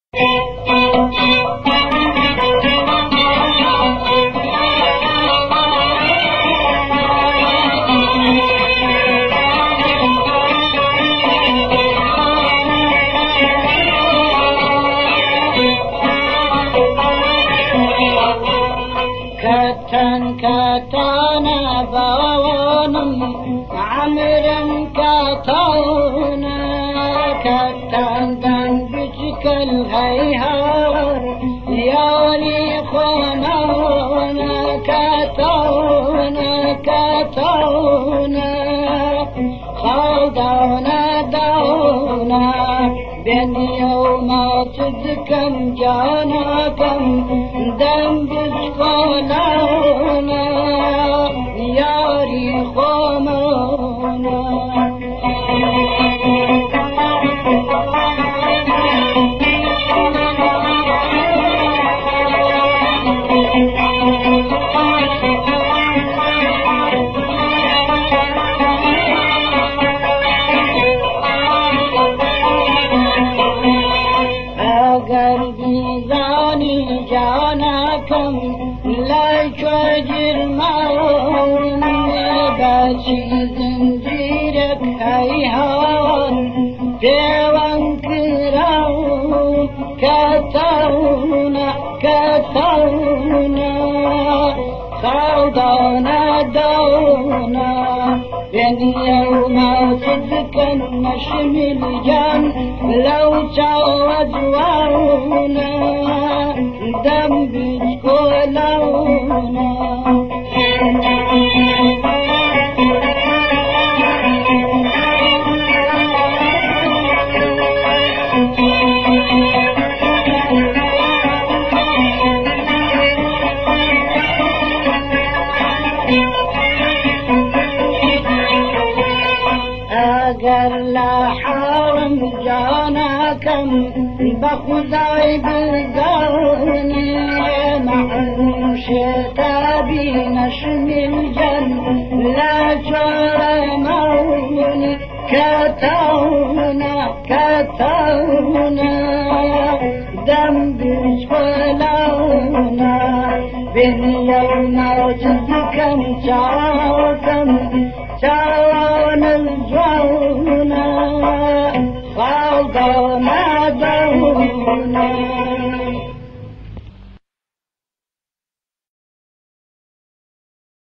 كاتانا باونم عمرا كاتانا كاتان دان بجك الهيهار يالي خونانا كاتانا كاتانا خالدانا داونا بين يومات كم جانا كم دم بجكونا ياري خمانا أجر بيزاني جانا كم لا تجر مون باشي زنجيرك هيهان ديوان كراون كاتونا كاتونا خالدانا دونا بين يوم صدقا نشمل جان لو تعود واونا دم بجكولونا أجر لا حرم جانا كم بخداي بالقرني مع شتابي نشم الجن لا جرى موني كتونا كتونا دم بجفلونا بين يوم وجدكم شاوكم شاونا الجونا خالدونا